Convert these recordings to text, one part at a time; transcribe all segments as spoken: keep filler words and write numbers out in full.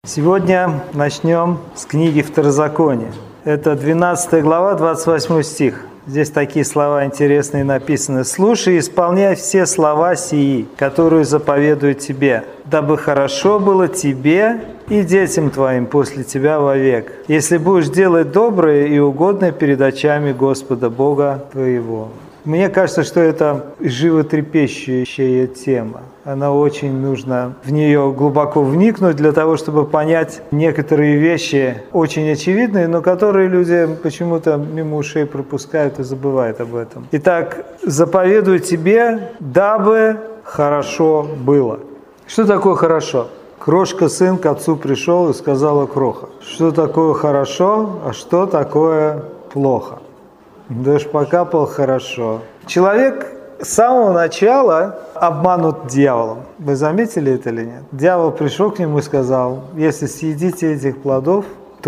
Сегодня начнем с книги Второзакония. Это двенадцатая глава, двадцать восьмой стих. Здесь такие слова интересные написаны. «Слушай и исполняй все слова сии, которые заповедуют тебе, дабы хорошо было тебе и детям твоим после тебя вовек, если будешь делать доброе и угодное перед очами Господа Бога твоего». Мне кажется, что это животрепещущая тема. Она очень нужно в нее глубоко вникнуть для того, чтобы понять некоторые вещи, очень очевидные, но которые люди почему-то мимо ушей пропускают и забывают об этом. Итак, заповедую тебе, дабы хорошо было. Что такое хорошо? Крошка сын к отцу пришел и сказала кроха. Что такое хорошо, а что такое плохо? Дождь покапал, хорошо. Человек с самого начала обманут дьяволом. Вы заметили это или нет? Дьявол пришел к нему и сказал: если съедите этих плодов,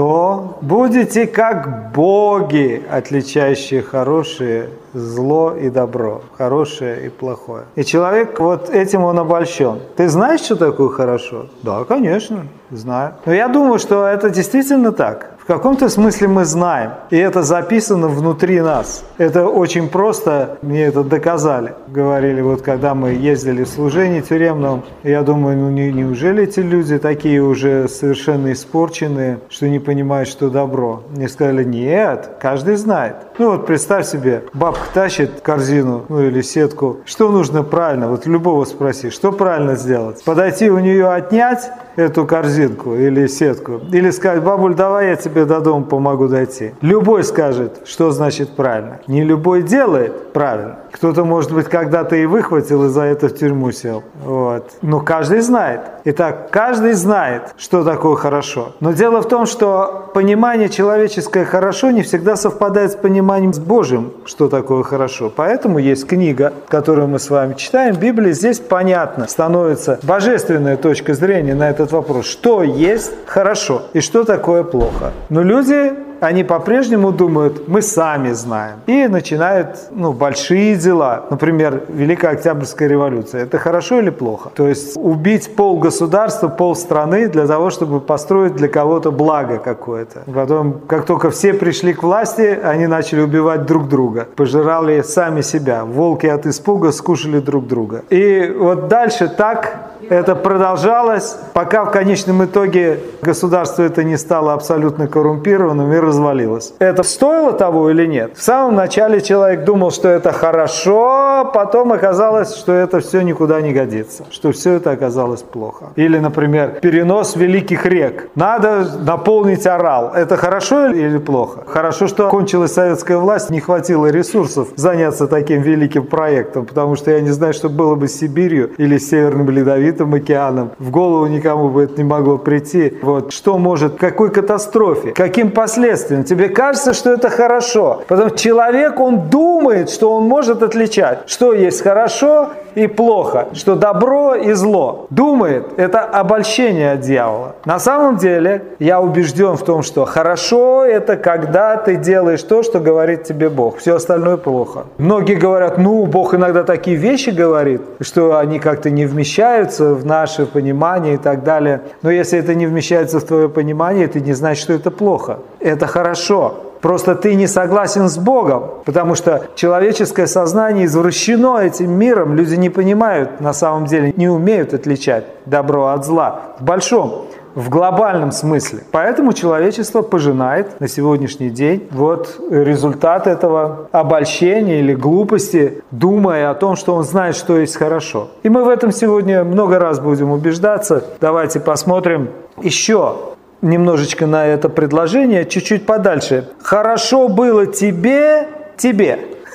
то будете как боги, отличающие хорошее, зло и добро, хорошее и плохое. И человек, вот этим он обольщен. Ты знаешь, что такое хорошо? Да, конечно, знаю. Но я думаю, что это действительно так. В каком-то смысле мы знаем, и это записано внутри нас. Это очень просто, мне это доказали. Говорили, вот когда мы ездили в служение тюремном, я думаю, ну не, неужели эти люди такие уже совершенно испорченные, что не понимают, что добро? Мне сказали, нет, каждый знает. Ну вот представь себе, бабка тащит корзину, ну или сетку, что нужно правильно, вот любого спроси, что правильно сделать? Подойти у нее отнять эту корзинку или сетку, или сказать: бабуль, давай я тебе до дома помогу дойти. Любой скажет, что значит правильно. Не любой делает правильно. Кто-то, может быть, когда-то и выхватил, и за это в тюрьму сел. Вот. Но каждый знает. Итак, каждый знает, что такое хорошо. Но дело в том, что понимание человеческое хорошо не всегда совпадает с пониманием с Божьим, что такое хорошо. Поэтому есть книга, которую мы с вами читаем, Библия. Здесь понятно становится божественная точка зрения на этот вопрос, что есть хорошо и что такое плохо. Но люди, они по-прежнему думают, мы сами знаем. И начинают ну, большие дела. Например, Великая Октябрьская революция. Это хорошо или плохо? То есть убить полгосударства, полстраны для того, чтобы построить для кого-то благо какое-то. Потом, как только все пришли к власти, они начали убивать друг друга. Пожирали сами себя. Волки от испуга скушали друг друга. И вот дальше так это продолжалось, пока в конечном итоге государство это не стало абсолютно коррумпированным и развалилось. Это стоило того или нет? В самом начале человек думал, что это хорошо, потом оказалось, что это все никуда не годится, что все это оказалось плохо. Или, например, перенос великих рек. Надо наполнить Орал. Это хорошо или плохо? Хорошо, что кончилась советская власть, не хватило ресурсов заняться таким великим проектом, потому что я не знаю, что было бы с Сибирью или с Северным Ледовитым океаном. В голову никому бы это не могло прийти. Вот. Что может, к какой катастрофе, каким последствиям? Тебе кажется, что это хорошо. Потому что человек, он думает, что он может отличать, что есть хорошо и плохо, что добро и зло. Думает, это обольщение от дьявола. На самом деле, я убежден в том, что хорошо это когда ты делаешь то, что говорит тебе Бог. Все остальное плохо. Многие говорят, ну, Бог иногда такие вещи говорит, что они как-то не вмещаются в наше понимание и так далее. Но если это не вмещается в твое понимание, это не значит, что это плохо. Это хорошо. Просто ты не согласен с Богом, потому что человеческое сознание извращено этим миром. Люди не понимают, на самом деле, не умеют отличать добро от зла. В большом, в глобальном смысле. Поэтому человечество пожинает на сегодняшний день вот результат этого обольщения или глупости, думая о том, что он знает, что есть хорошо. И мы в этом сегодня много раз будем убеждаться. Давайте посмотрим еще немножечко на это предложение, чуть-чуть подальше. Хорошо было тебе, тебе.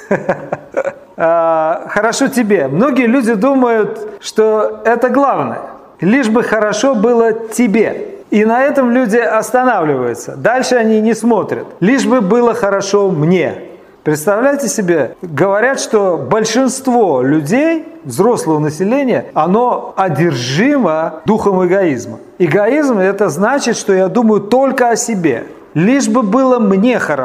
Хорошо тебе. Многие люди думают, что это главное. Лишь бы хорошо было тебе. И на этом люди останавливаются. Дальше они не смотрят. Лишь бы было хорошо мне. Представляете себе, говорят, что большинство людей, взрослого населения, оно одержимо духом эгоизма. Эгоизм – это значит, что я думаю только о себе. Лишь бы было мне хорошо.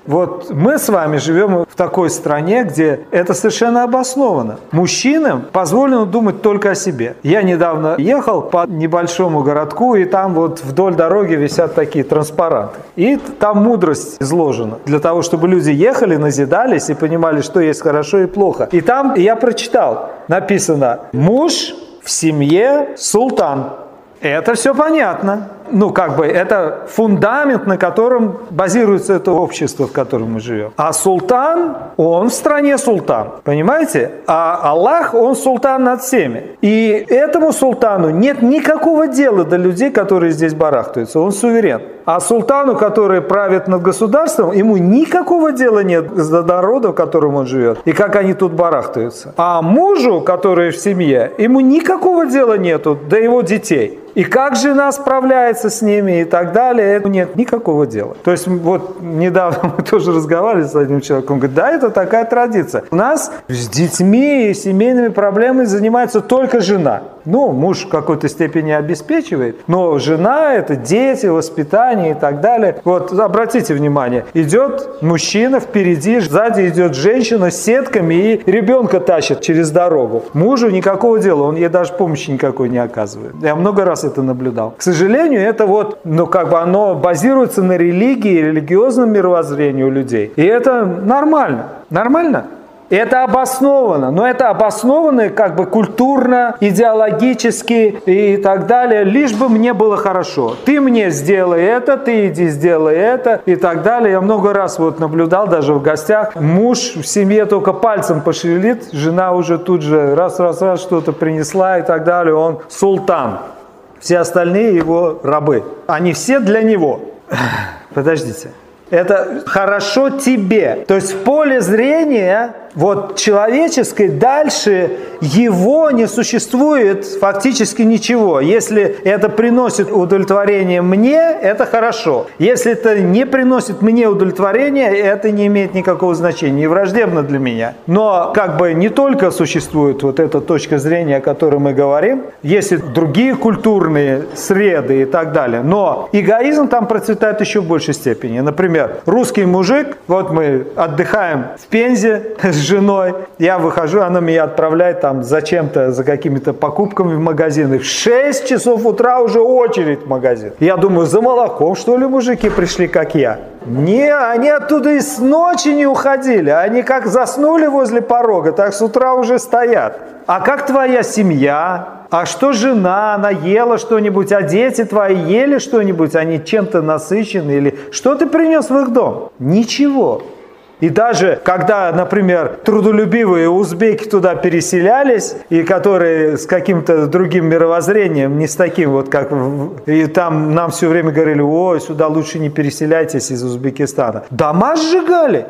Вот мы с вами живем в такой стране, где это совершенно обосновано. Мужчинам позволено думать только о себе. Я недавно ехал по небольшому городку, и там вот вдоль дороги висят такие транспаранты. И там мудрость изложена для того, чтобы люди ехали, назидались и понимали, что есть хорошо и плохо. И там я прочитал, написано: «Муж в семье султан». Это все понятно. Ну, как бы, это фундамент, на котором базируется это общество, в котором мы живем. А султан, он в стране султан, понимаете? А Аллах, он султан над всеми. И этому султану нет никакого дела до людей, которые здесь барахтаются. Он суверен. А султану, который правит над государством, ему никакого дела нет до народа, в котором он живет, и как они тут барахтаются. А мужу, который в семье, ему никакого дела нету до его детей. И как жена справляется с ними и так далее, это нет никакого дела. То есть вот недавно мы тоже разговаривали с одним человеком, он говорит: да, это такая традиция. У нас с детьми и семейными проблемами занимается только жена. Ну, муж в какой-то степени обеспечивает, но жена – это дети, воспитание и так далее. Вот обратите внимание, идет мужчина впереди, сзади идет женщина с сетками и ребенка тащит через дорогу. Мужу никакого дела, он ей даже помощи никакой не оказывает. Я много раз это наблюдал. К сожалению, это вот, ну, как бы оно базируется на религии, религиозном мировоззрении у людей. И это нормально. Нормально? Это обосновано, но это обосновано как бы культурно, идеологически и так далее, лишь бы мне было хорошо. Ты мне сделай это, ты иди сделай это и так далее. Я много раз вот наблюдал даже в гостях, муж в семье только пальцем пошевелит, жена уже тут же раз-раз-раз что-то принесла и так далее, он султан. Все остальные его рабы. Они все для него. Подождите. Это хорошо тебе. То есть в поле зрения вот человеческой дальше его не существует фактически ничего. Если это приносит удовлетворение мне, это хорошо. Если это не приносит мне удовлетворения, это не имеет никакого значения, не враждебно для меня. Но как бы не только существует вот эта точка зрения, о которой мы говорим, есть и другие культурные среды и так далее. Но эгоизм там процветает еще в большей степени. Например, русский мужик, вот мы отдыхаем в Пензе с женой, я выхожу, она меня отправляет там зачем-то, за какими-то покупками в магазин. И в шесть часов утра уже очередь в магазин. Я думаю, за молоком, что ли, мужики пришли, как я? Не, они оттуда и с ночи не уходили. Они как заснули возле порога, так с утра уже стоят. А как твоя семья? А что жена? Она ела что-нибудь? А дети твои ели что-нибудь? Они чем-то насыщены? Или что ты принес в их дом? Ничего. И даже когда, например, трудолюбивые узбеки туда переселялись, и которые с каким-то другим мировоззрением, не с таким вот, как... И там нам все время говорили: ой, сюда лучше не переселяйтесь из Узбекистана. Дома сжигали.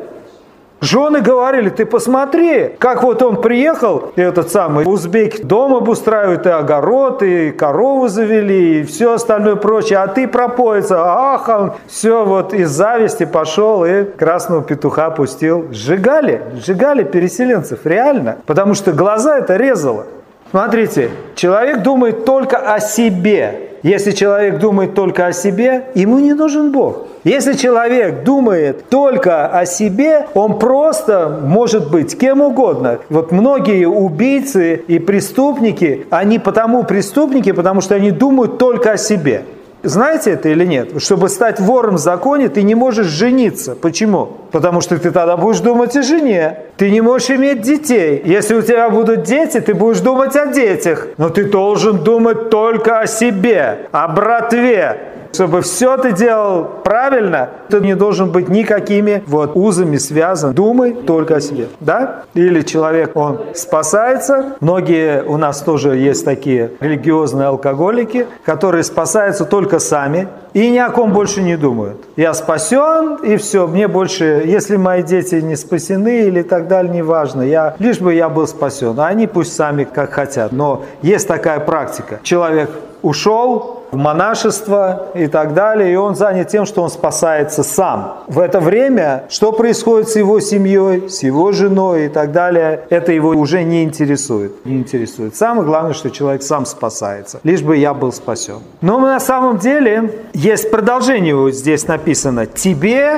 Жены говорили: ты посмотри, как вот он приехал, и этот самый узбеки дом обустраивают, и огород, и корову завели, и все остальное прочее, а ты пропоится, ах, он все вот из зависти пошел и красного петуха пустил. Сжигали, сжигали переселенцев, реально, потому что глаза это резало. Смотрите, человек думает только о себе. Если человек думает только о себе, ему не нужен Бог. Если человек думает только о себе, он просто может быть кем угодно. Вот многие убийцы и преступники, они потому преступники, потому что они думают только о себе. Знаете это или нет? Чтобы стать вором в законе, ты не можешь жениться. Почему? Потому что ты тогда будешь думать о жене. Ты не можешь иметь детей. Если у тебя будут дети, ты будешь думать о детях. Но ты должен думать только о себе, о братве. Чтобы все ты делал правильно, ты не должен быть никакими вот узами связан. Думай только о себе, да? Или человек, он спасается. Многие у нас тоже есть такие религиозные алкоголики, которые спасаются только сами и ни о ком больше не думают. Я спасен, и все, мне больше, если мои дети не спасены или так далее, неважно. Я, лишь бы я был спасен, а они пусть сами как хотят. Но есть такая практика. Человек ушел в монашество и так далее, и он занят тем, что он спасается сам. В это время, что происходит с его семьей, с его женой и так далее, это его уже не интересует. Не интересует. Самое главное, что человек сам спасается, лишь бы я был спасен. Но на самом деле есть продолжение, вот здесь написано: тебе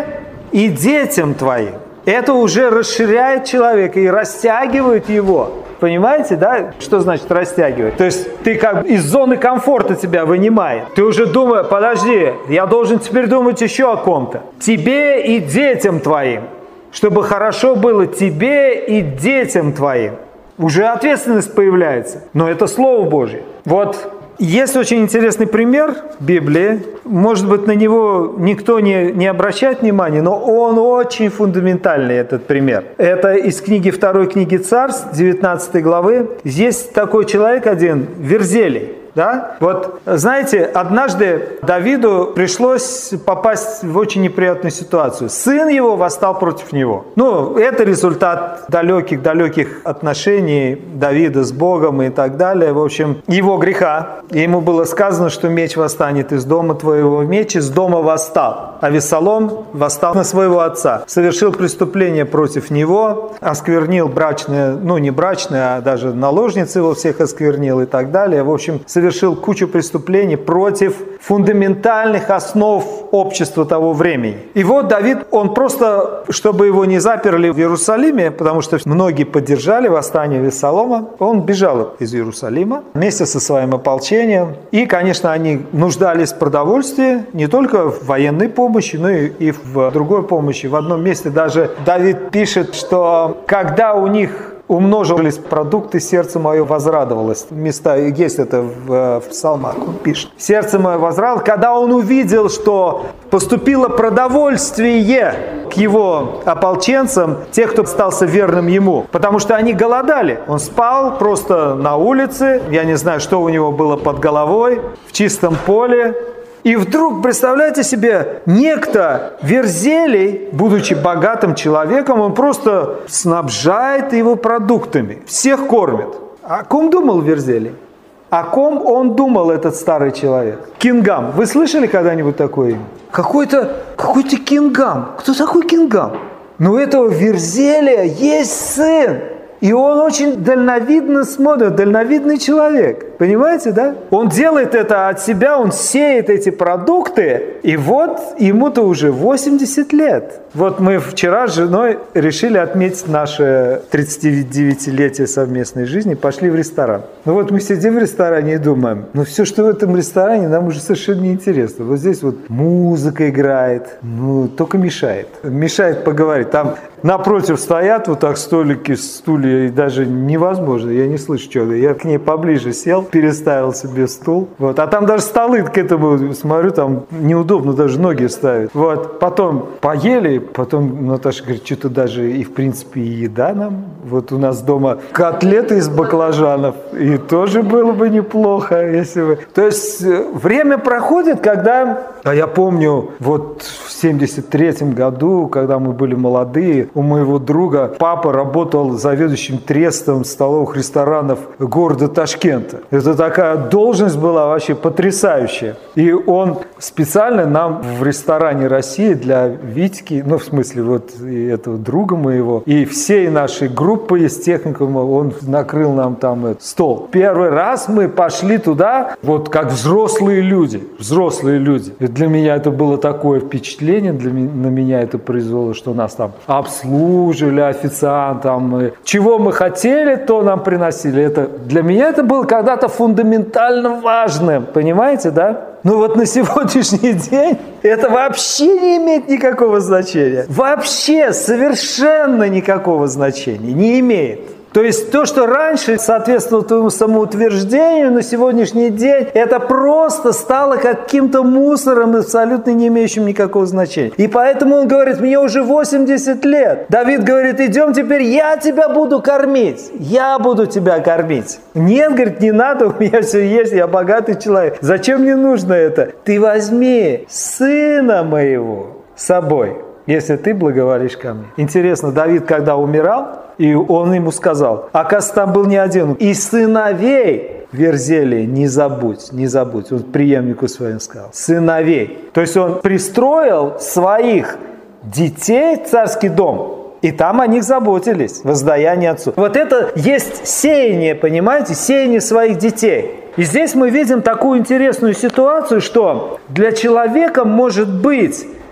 и детям твоим. Это уже расширяет человека и растягивает его. Понимаете, да? Что значит растягивать? То есть ты как бы из зоны комфорта тебя вынимает. Ты уже думаешь, подожди, я должен теперь думать еще о ком-то. Тебе и детям твоим. Чтобы хорошо было тебе и детям твоим. Уже ответственность появляется. Но это Слово Божье. Вот есть очень интересный пример в Библии. Может быть, на него никто не, не обращает внимания, но он очень фундаментальный, этот пример. Это из книги второй книги Царств, девятнадцатой главы. Есть такой человек один, Верзелий. Да? Вот, знаете, однажды Давиду пришлось попасть в очень неприятную ситуацию. Сын его восстал против него. Ну, это результат далеких-далеких отношений Давида с Богом и так далее. В общем, его греха. И ему было сказано, что меч восстанет из дома твоего. Меч из дома восстал. А Авессалом восстал на своего отца. Совершил преступление против него. Осквернил брачное, ну не брачное, а даже наложницы его всех осквернил и так далее. В общем, совершил совершил кучу преступлений против фундаментальных основ общества того времени. И вот Давид, он просто, чтобы его не заперли в Иерусалиме, потому что многие поддержали восстание Авессалома, он бежал из Иерусалима вместе со своим ополчением. И, конечно, они нуждались в продовольствии, не только в военной помощи, но и в другой помощи. В одном месте даже Давид пишет, что когда у них умножились продукты, сердце мое возрадовалось. Места есть это в, в псалмах, он пишет. Сердце мое возрадовалось, когда он увидел, что поступило продовольствие к его ополченцам, тех, кто остался верным ему. Потому что они голодали. Он спал просто на улице, я не знаю, что у него было под головой, в чистом поле. И вдруг, представляете себе, некто Верзелий, будучи богатым человеком, он просто снабжает его продуктами, всех кормит. О ком думал Верзелий? О ком он думал, этот старый человек? Кингам. Вы слышали когда-нибудь такое имя? Какой-то, какой-то Кингам. Кто такой Кингам? Ну, у этого Верзелия есть сын. И он очень дальновидно смотрит, дальновидный человек. Понимаете, да? Он делает это от себя, он сеет эти продукты, и вот ему-то уже восемьдесят лет. Вот мы вчера с женой решили отметить наше тридцатидевятилетие совместной жизни, пошли в ресторан. Ну вот мы сидим в ресторане и думаем, ну все, что в этом ресторане, нам уже совершенно неинтересно. Вот здесь вот музыка играет, ну только мешает. Мешает поговорить. Там напротив стоят вот так столики, стулья, и даже невозможно, я не слышу, что. Я к ней поближе сел, переставил себе стул. Вот. А там даже столы к этому, смотрю, там неудобно даже ноги ставить. Вот. Потом поели, потом Наташа говорит, что-то даже и в принципе и еда нам. Вот у нас дома котлеты из баклажанов, и тоже было бы неплохо, если бы... То есть время проходит, когда... А я помню, вот в семьдесят третьем году, когда мы были молодые, у моего друга папа работал заведующим трестом столовых ресторанов города Ташкента. Это такая должность была вообще потрясающая. И он специально нам в ресторане России для Витьки, ну в смысле вот и этого друга моего, и всей нашей группы из техникума, он накрыл нам там этот стол. Первый раз мы пошли туда, вот как взрослые люди, взрослые люди. И для меня это было такое впечатление, для меня, на меня это произвело, что нас там обслуживали, официантам, чего мы хотели, то нам приносили. Это, для меня это было когда-то фундаментально важным, понимаете, да? Ну вот на сегодняшний день это вообще не имеет никакого значения. Вообще совершенно никакого значения не имеет. То есть то, что раньше соответствовало твоему самоутверждению, на сегодняшний день это просто стало каким-то мусором, абсолютно не имеющим никакого значения. И поэтому он говорит, мне уже восемьдесят лет. Давид говорит, идем теперь, я тебя буду кормить. Я буду тебя кормить. Нет, говорит, не надо, у меня все есть, я богатый человек. Зачем мне нужно это? Ты возьми сына моего с собой, если ты благоволишь ко мне. Интересно, Давид, когда умирал, и он ему сказал, оказывается, там был не один, и сыновей Верзелия не забудь, не забудь. Он преемнику своим сказал, сыновей. То есть он пристроил своих детей в царский дом, и там о них заботились, воздаяние отцу. Вот это есть сеяние, понимаете, сеяние своих детей. И здесь мы видим такую интересную ситуацию, что для человека может быть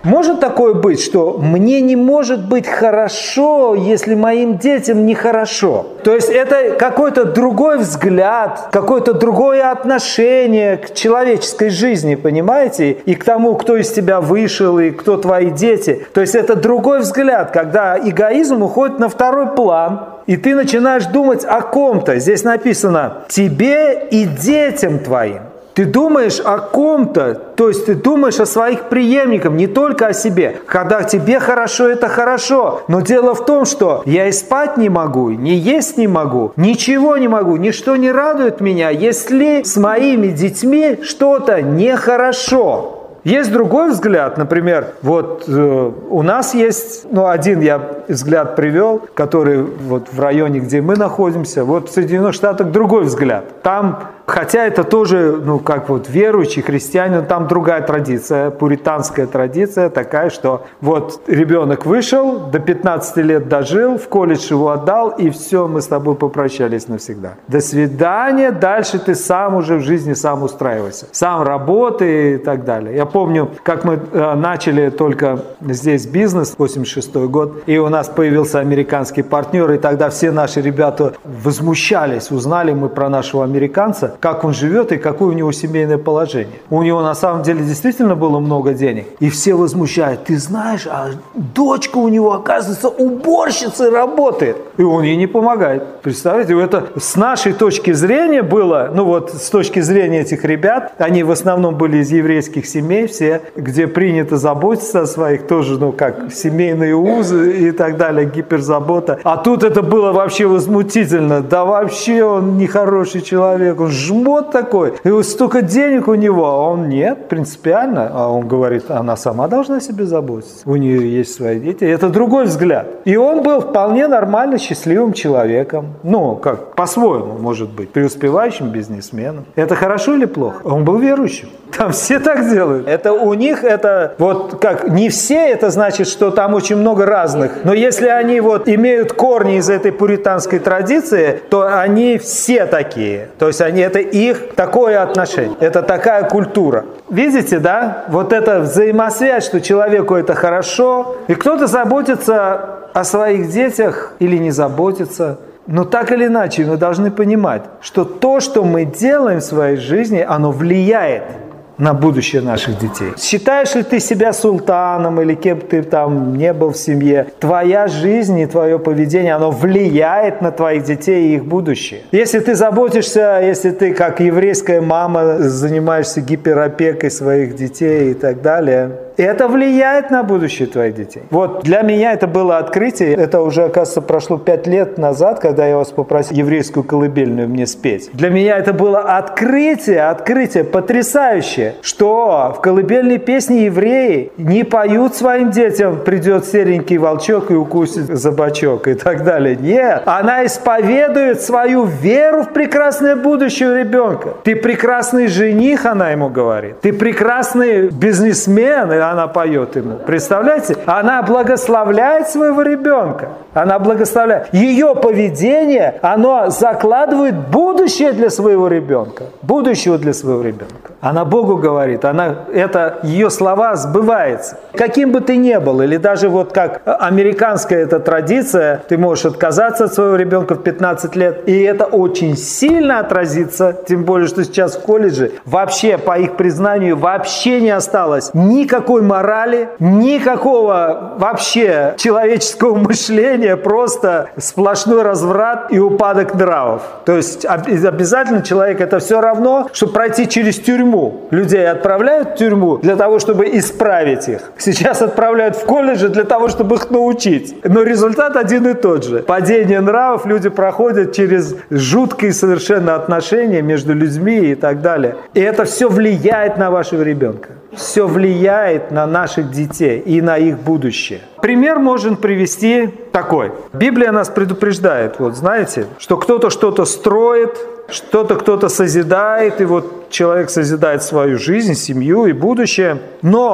Может такое быть, что мне не может быть хорошо, если моим детям нехорошо? То есть это какой-то другой взгляд, какое-то другое отношение к человеческой жизни, понимаете? И к тому, кто из тебя вышел, и кто твои дети. То есть это другой взгляд, когда эгоизм уходит на второй план, и ты начинаешь думать о ком-то. Здесь написано «тебе и детям твоим». Ты думаешь о ком-то, то есть ты думаешь о своих преемниках, не только о себе. Когда тебе хорошо, это хорошо. Но дело в том, что я и спать не могу, не есть не могу, ничего не могу, ничто не радует меня, если с моими детьми что-то нехорошо. Есть другой взгляд, например, вот э, у нас есть, ну, один я взгляд привел, который вот в районе, где мы находимся, вот в Соединенных Штатах другой взгляд. Там, хотя это тоже, ну, как вот верующий христианин, там другая традиция, пуританская традиция такая, что вот ребенок вышел, до пятнадцати лет дожил, в колледж его отдал, и все, мы с тобой попрощались навсегда. До свидания, дальше ты сам уже в жизни сам устраивайся, сам работай и так далее. Я помню, как мы э, начали только здесь бизнес, восемьдесят шестой год, и у нас появился американский партнер, и тогда все наши ребята возмущались, узнали мы про нашего американца, как он живет и какое у него семейное положение. У него на самом деле действительно было много денег, и все возмущают, ты знаешь, а дочка у него, оказывается, уборщицей работает, и он ей не помогает. Представляете, это с нашей точки зрения было, ну вот с точки зрения этих ребят, они в основном были из еврейских семей, все, где принято заботиться о своих, тоже, ну, как семейные узы и так далее, гиперзабота. А тут это было вообще возмутительно. Да вообще он нехороший человек, он жмот такой, и вот столько денег у него, а он нет, принципиально. А он говорит, она сама должна о себе заботиться. У нее есть свои дети. Это другой взгляд. И он был вполне нормально счастливым человеком. Ну, как, по-своему, может быть, преуспевающим бизнесменом. Это хорошо или плохо? Он был верующим. Там все так делают. Это у них, это вот как, не все, это значит, что там очень много разных. Но если они вот имеют корни из этой пуританской традиции, то они все такие. То есть они, это их такое отношение. Это такая культура. Видите, да? Вот эта взаимосвязь, что человеку это хорошо. И кто-то заботится о своих детях или не заботится. Но так или иначе мы должны понимать, что то, что мы делаем в своей жизни, оно влияет на будущее наших детей. Считаешь ли ты себя султаном или кем ты там не был в семье? Твоя жизнь и твое поведение, оно влияет на твоих детей и их будущее. Если ты заботишься, если ты как еврейская мама занимаешься гиперопекой своих детей и так далее, это влияет на будущее твоих детей. Вот для меня это было открытие. Это уже, оказывается, прошло пять лет назад, когда я вас попросил еврейскую колыбельную мне спеть. Для меня это было открытие, открытие потрясающее, что в колыбельной песне евреи не поют своим детям «придет серенький волчок и укусит за бочок» и так далее. Нет, она исповедует свою веру в прекрасное будущее ребенка. Ты прекрасный жених, она ему говорит. Ты прекрасный бизнесмен, и она поет ему. Представляете? Она благословляет своего ребенка. Она благословляет. Ее поведение, оно закладывает будущее для своего ребенка. Будущего для своего ребенка. Она Богу говорит, она, это, ее слова сбываются. Каким бы ты ни был, или даже вот как американская эта традиция, ты можешь отказаться от своего ребенка в пятнадцать лет, и это очень сильно отразится, тем более, что сейчас в колледже вообще, по их признанию, вообще не осталось никакой морали, никакого вообще человеческого мышления, просто сплошной разврат и упадок нравов. То есть обязательно человек, это все равно, что пройти через тюрьму. Людей отправляют в тюрьму для того, чтобы исправить их. Сейчас отправляют в колледжи для того, чтобы их научить. Но результат один и тот же. Падение нравов, люди проходят через жуткие совершенно отношения между людьми и так далее. И это все влияет на вашего ребенка. Все влияет на наших детей и на их будущее. Пример можно привести такой. Библия нас предупреждает, вот знаете, что кто-то что-то строит, что-то кто-то созидает, и вот человек созидает свою жизнь, семью и будущее. Но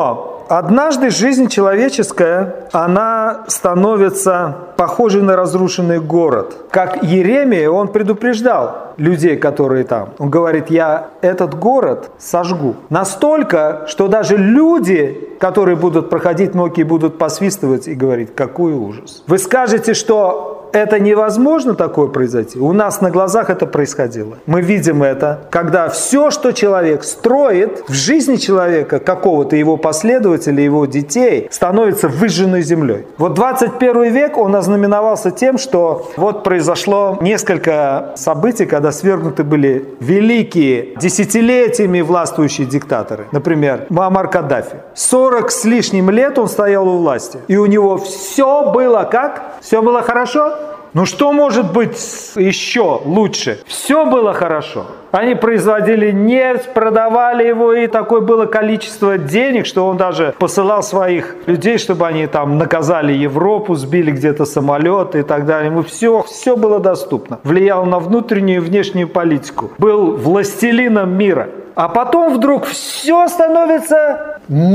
однажды жизнь человеческая, она становится похожей на разрушенный город. Как Иеремия, он предупреждал людей, которые там. Он говорит, я этот город сожгу. Настолько, что даже люди, которые будут проходить, многие будут посвистывать и говорить, какой ужас. Вы скажете, что это невозможно такое произойти. У нас на глазах это происходило. Мы видим это, когда все, что человек строит в жизни человека, какого-то его последователя, его детей, становится выжженной землей. Вот двадцать первый век, он ознаменовался тем, что вот произошло несколько событий, когда свергнуты были великие, десятилетиями властвующие диктаторы. Например, Муаммар Каддафи. сорок с лишним лет он стоял у власти. И у него все было как? Все было хорошо? Ну что может быть еще лучше? Все было хорошо. Они производили нефть, продавали его, и такое было количество денег, что он даже посылал своих людей, чтобы они там наказали Европу, сбили где-то самолеты и так далее. Ему все, все было доступно. Влиял на внутреннюю и внешнюю политику. Был властелином мира. А потом вдруг все становится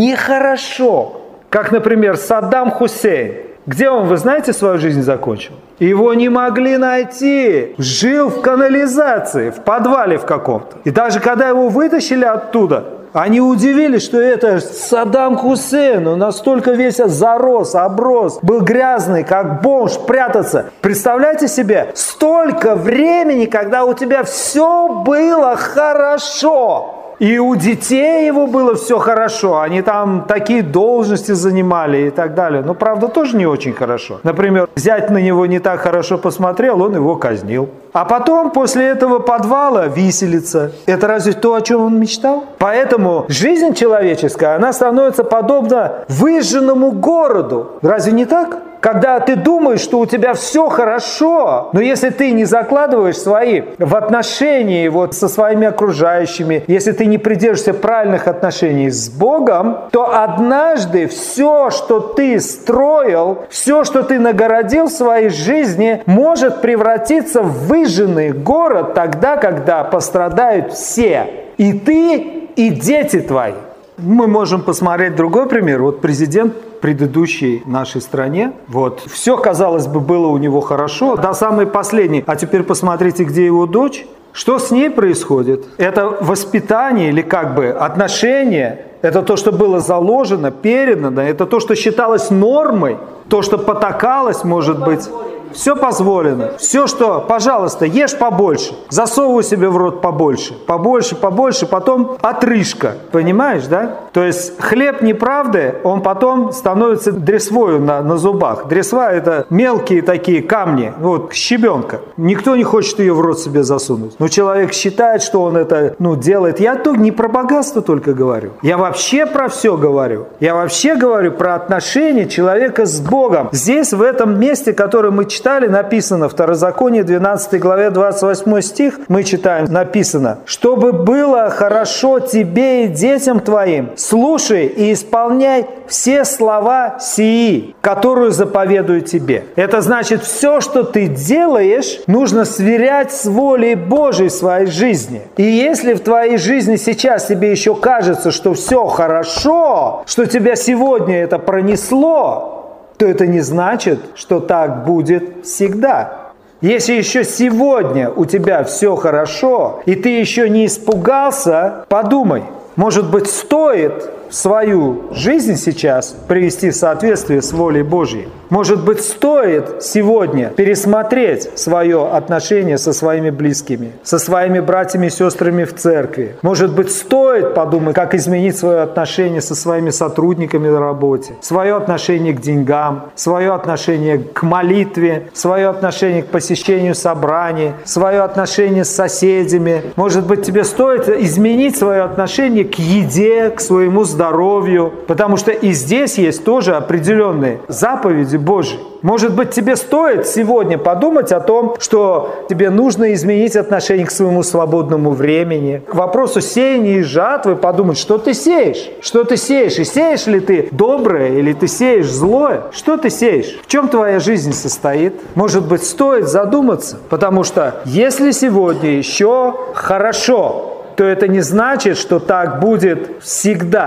нехорошо. Как, например, Саддам Хусейн. Где он, вы знаете, свою жизнь закончил? Его не могли найти. Жил в канализации, в подвале в каком-то. И даже когда его вытащили оттуда, они удивились, что это Саддам Хусейн. Он настолько весь зарос, оброс, был грязный, как бомж, прятаться. Представляете себе, столько времени, когда у тебя все было хорошо. И у детей его было все хорошо, они там такие должности занимали и так далее. Но, правда, тоже не очень хорошо. Например, зять на него не так хорошо посмотрел, он его казнил. А потом, после этого подвала, виселица. Это разве то, о чем он мечтал? Поэтому жизнь человеческая, она становится подобна выжженному городу. Разве не так? Когда ты думаешь, что у тебя все хорошо, но если ты не закладываешь свои в отношении вот со своими окружающими, если ты не придерживаешься правильных отношений с Богом, то однажды все, что ты строил, все, что ты нагородил в своей жизни, может превратиться в выжженный город тогда, когда пострадают все. И ты, и дети твои. Мы можем посмотреть другой пример. Вот президент предыдущей нашей стране, вот, все, казалось бы, было у него хорошо, до самой последней. А теперь посмотрите, где его дочь. Что с ней происходит? Это воспитание или как бы отношение, это то, что было заложено, передано, это то, что считалось нормой, то, что потакалось, может быть. Все позволено. Все, что, пожалуйста, ешь побольше. Засовывай себе в рот побольше. Побольше, побольше, потом отрыжка. Понимаешь, да? То есть хлеб неправды, он потом становится дресвою на, на зубах. Дресва – это мелкие такие камни, вот щебенка. Никто не хочет ее в рот себе засунуть. Но человек считает, что он это ну, делает. Я тут не про богатство только говорю. Я вообще про все говорю. Я вообще говорю про отношения человека с Богом. Здесь, в этом месте, которое мы читаем, Читали, написано в Второзаконии, двенадцатой главе, двадцать восьмой стих, мы читаем, написано, «Чтобы было хорошо тебе и детям твоим, слушай и исполняй все слова сии, которые заповедую тебе». Это значит, все, что ты делаешь, нужно сверять с волей Божией в своей жизни. И если в твоей жизни сейчас тебе еще кажется, что все хорошо, что тебя сегодня это пронесло, то это не значит, что так будет всегда. Если еще сегодня у тебя все хорошо, и ты еще не испугался, подумай, может быть, стоит свою жизнь сейчас привести в соответствие с волей Божьей. Может быть, стоит сегодня пересмотреть свое отношение со своими близкими, со своими братьями и сестрами в церкви. Может быть, стоит подумать, как изменить свое отношение со своими сотрудниками на работе, свое отношение к деньгам, свое отношение к молитве, свое отношение к посещению собраний, свое отношение с соседями. Может быть, тебе стоит изменить свое отношение к еде, к своему здоровью, потому что и здесь есть тоже определенные заповеди Божьи. Может быть, тебе стоит сегодня подумать о том, что тебе нужно изменить отношение к своему свободному времени. К вопросу сеяния и жатвы подумать, что ты сеешь? Что ты сеешь? И сеешь ли ты доброе или ты сеешь злое? Что ты сеешь? В чем твоя жизнь состоит? Может быть, стоит задуматься, потому что если сегодня еще хорошо, то это не значит, что так будет всегда.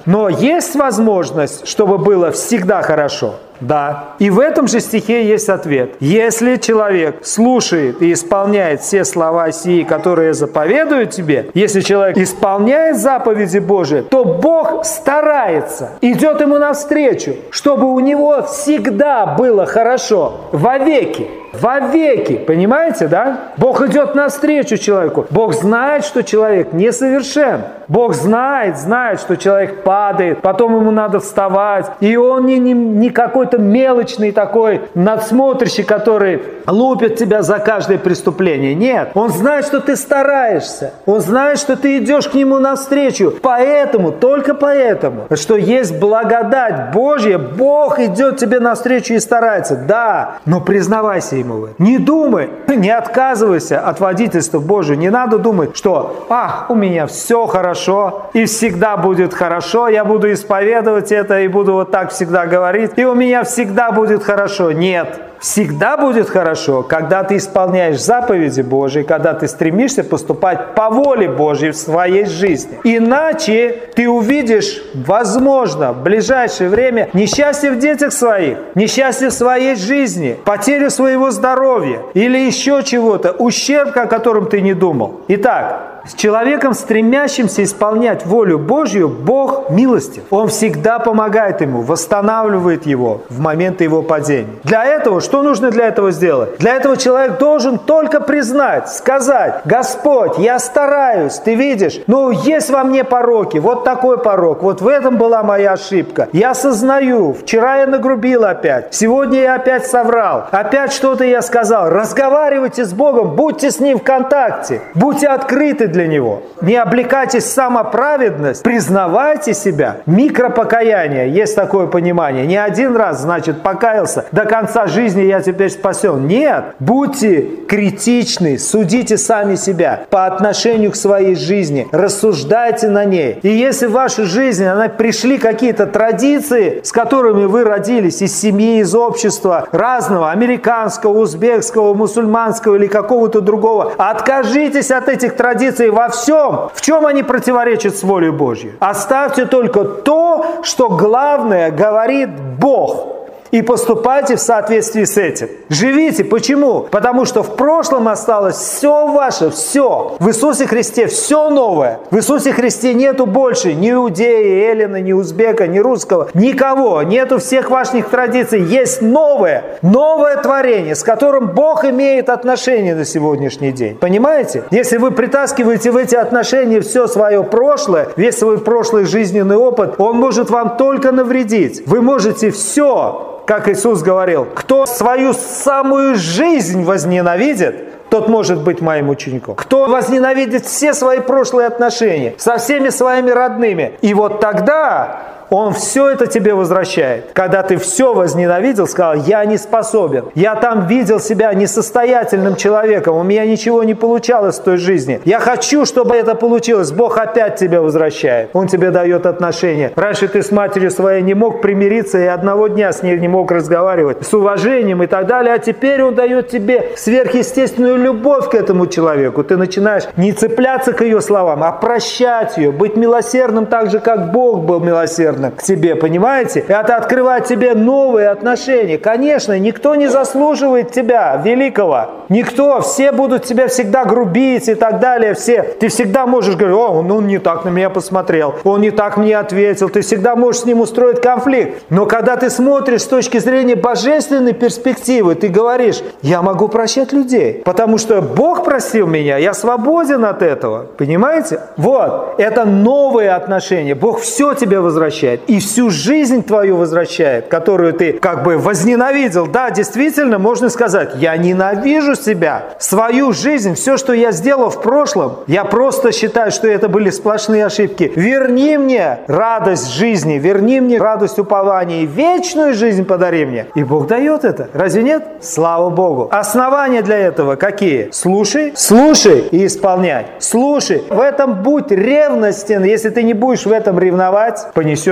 Но есть возможность, чтобы было всегда хорошо? Да. И в этом же стихе есть ответ. Если человек слушает и исполняет все слова сии, которые я заповедую тебе, если человек исполняет заповеди Божии, то Бог старается, идет ему навстречу, чтобы у него всегда было хорошо, вовеки. Вовеки, понимаете, да? Бог идет навстречу человеку. Бог знает, что человек несовершен. Бог знает, знает, что человек падает, потом ему надо вставать. И он не, не, не какой-то мелочный такой надсмотрщик, который лупит тебя за каждое преступление. Нет, он знает, что ты стараешься. Он знает, что ты идешь к нему навстречу. Поэтому, только поэтому, что есть благодать Божья, Бог идет тебе навстречу и старается. Да, но признавайся ему. Не думай, не отказывайся от водительства Божьего. Не надо думать, что «а, у меня все хорошо, и всегда будет хорошо, я буду исповедовать это, и буду вот так всегда говорить, и у меня всегда будет хорошо». Нет. Всегда будет хорошо, когда ты исполняешь заповеди Божьи, когда ты стремишься поступать по воле Божьей в своей жизни. Иначе ты увидишь, возможно, в ближайшее время несчастье в детях своих, несчастье в своей жизни, потерю своего здоровья или еще чего-то, ущерб, о котором ты не думал. Итак, с человеком, стремящимся исполнять волю Божью, Бог милостив. Он всегда помогает ему, восстанавливает его в моменты его падения. Для этого, что нужно для этого сделать? Для этого человек должен только признать, сказать: «Господь, я стараюсь, ты видишь, но есть во мне пороки, вот такой порок, вот в этом была моя ошибка. Я сознаю, вчера я нагрубил опять, сегодня я опять соврал, опять что-то я сказал». Разговаривайте с Богом, будьте с Ним в контакте, будьте открыты для Него. Не облекайтесь в самоправедность, признавайте себя. Микропокаяние, есть такое понимание. Не один раз, значит, покаялся, до конца жизни я теперь спасен. Нет, будьте критичны, судите сами себя по отношению к своей жизни, рассуждайте на ней. И если в вашу жизнь она, пришли какие-то традиции, с которыми вы родились из семьи, из общества, разного, американского, узбекского, мусульманского или какого-то другого, откажитесь от этих традиций во всем, в чем они противоречат с волей Божьей. Оставьте только то, что главное говорит Бог. И поступайте в соответствии с этим. Живите. Почему? Потому что в прошлом осталось все ваше, все. В Иисусе Христе все новое. В Иисусе Христе нету больше ни иудея, эллина, ни узбека, ни русского. Никого. Нету всех ваших традиций. Есть новое. Новое творение, с которым Бог имеет отношение на сегодняшний день. Понимаете? Если вы притаскиваете в эти отношения все свое прошлое, весь свой прошлый жизненный опыт, он может вам только навредить. Вы можете все... Как Иисус говорил: кто свою самую жизнь возненавидит, тот может быть моим учеником. Кто возненавидит все свои прошлые отношения со всеми своими родными, и вот тогда Он все это тебе возвращает. Когда ты все возненавидел, сказал: я не способен, я там видел себя несостоятельным человеком, у меня ничего не получалось в той жизни, я хочу, чтобы это получилось. Бог опять тебя возвращает. Он тебе дает отношения. Раньше ты с матерью своей не мог примириться и одного дня с ней не мог разговаривать с уважением и так далее, а теперь Он дает тебе сверхъестественную любовь к этому человеку. Ты начинаешь не цепляться к ее словам, а прощать ее, быть милосердным так же, как Бог был милосердным к тебе, понимаете? Это открывает тебе новые отношения. Конечно, никто не заслуживает тебя, великого. Никто. Все будут тебя всегда грубить и так далее. Все. Ты всегда можешь говорить: о, он, он не так на меня посмотрел, он не так мне ответил. Ты всегда можешь с ним устроить конфликт. Но когда ты смотришь с точки зрения божественной перспективы, ты говоришь: я могу прощать людей, потому что Бог простил меня, я свободен от этого. Понимаете? Вот. Это новые отношения. Бог все тебе возвращает. И всю жизнь твою возвращает, которую ты как бы возненавидел. Да, действительно, можно сказать: я ненавижу себя, свою жизнь, все, что я сделал в прошлом. Я просто считаю, что это были сплошные ошибки. Верни мне радость жизни, верни мне радость упования и вечную жизнь подари мне. И Бог дает это. Разве нет? Слава Богу. Основания для этого какие? Слушай, слушай и исполняй. Слушай. В этом будь ревностен. Если ты не будешь в этом ревновать, понесешь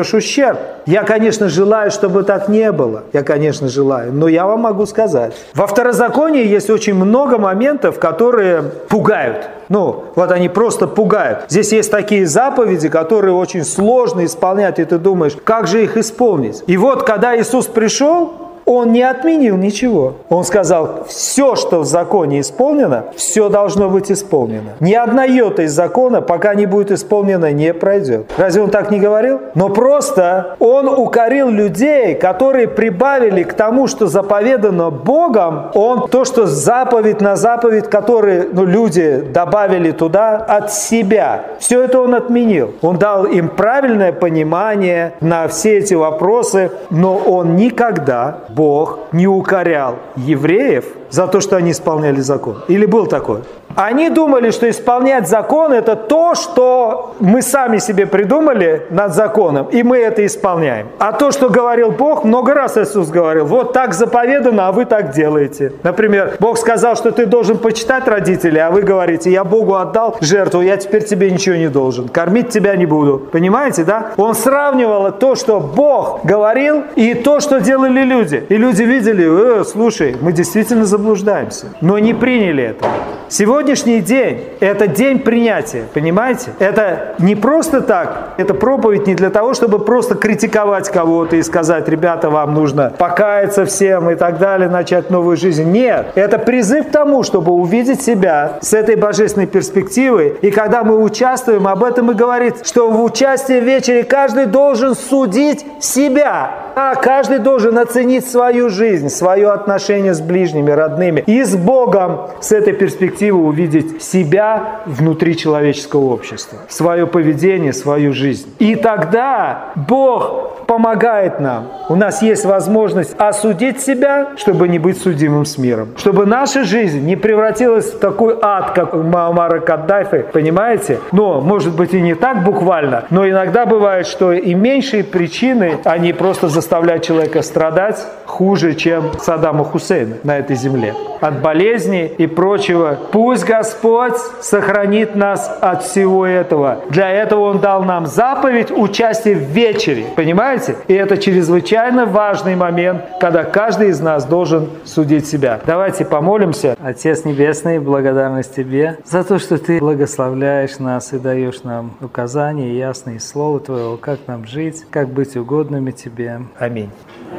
понесешь ущерб. Я, конечно, желаю, чтобы так не было. Я, конечно, желаю. Но я вам могу сказать. Во Второзаконии есть очень много моментов, которые пугают. Ну, вот они просто пугают. Здесь есть такие заповеди, которые очень сложно исполнять, и ты думаешь, как же их исполнить? И вот, когда Иисус пришел, Он не отменил ничего. Он сказал, все, что в законе исполнено, все должно быть исполнено. Ни одна йота из закона, пока не будет исполнена, не пройдет. Разве Он так не говорил? Но просто Он укорил людей, которые прибавили к тому, что заповедано Богом, Он то, что заповедь на заповедь, которые ну, люди добавили туда от себя. Все это Он отменил. Он дал им правильное понимание на все эти вопросы, но Он никогда... Бог не укорял евреев за то, что они исполняли закон. Или был такой? Они думали, что исполнять закон – это то, что мы сами себе придумали над законом, и мы это исполняем. А то, что говорил Бог, много раз Иисус говорил, вот так заповедано, а вы так делаете. Например, Бог сказал, что ты должен почитать родителей, а вы говорите, я Богу отдал жертву, я теперь тебе ничего не должен, кормить тебя не буду. Понимаете, да? Он сравнивал то, что Бог говорил, и то, что делали люди. И люди видели, э, слушай, мы действительно заблуждаемся, но не приняли это. Сегодняшний день – это день принятия, понимаете? Это не просто так, это проповедь не для того, чтобы просто критиковать кого-то и сказать, ребята, вам нужно покаяться всем и так далее, начать новую жизнь. Нет, это призыв к тому, чтобы увидеть себя с этой божественной перспективой. И когда мы участвуем, об этом и говорит, что в участии в вечере каждый должен судить себя. А каждый должен оценить свою жизнь, свое отношение с ближними, родными и с Богом с этой перспективы увидеть себя внутри человеческого общества, свое поведение, свою жизнь. И тогда Бог помогает нам. У нас есть возможность осудить себя, чтобы не быть судимым с миром. Чтобы наша жизнь не превратилась в такой ад, как у Муаммара Каддафи, понимаете? Но, может быть, и не так буквально, но иногда бывает, что и меньшие причины, они просто заставляют человека страдать хуже, чем Саддама Хусейна на этой земле. От болезней и прочего. Пусть Господь сохранит нас от всего этого. Для этого Он дал нам заповедь участия в вечере. Понимаете? И это чрезвычайно важный момент, когда каждый из нас должен судить себя. Давайте помолимся. Отец Небесный, благодарность Тебе за то, что Ты благословляешь нас и даешь нам указания ясные из Слова Твоего, как нам жить, как быть угодными Тебе. Аминь.